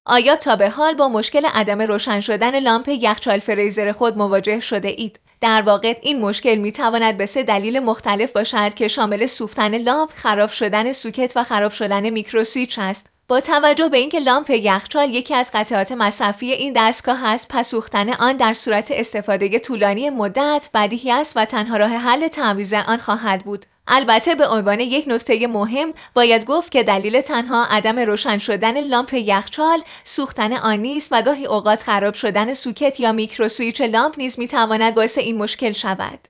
آیا تا به حال با مشکل عدم روشن شدن لامپ یخچال فریزر خود مواجه شده اید؟ در واقع این مشکل میتواند به 3 دلیل مختلف باشد که شامل سوختن لامپ، خراب شدن سوکت و خراب شدن میکروسویچ است. با توجه به اینکه لامپ یخچال یکی از قطعات مصرفی این دستگاه است، پس سوختن آن در صورت استفاده طولانی مدت بدیهی است و تنها راه حل تعویض آن خواهد بود. البته به عنوان یک نکته مهم باید گفت که دلیل تنها عدم روشن شدن لامپ یخچال سوختن آن نیست و گاهی اوقات خراب شدن سوکت یا میکروسویچ لامپ نیز میتواند باعث این مشکل شود.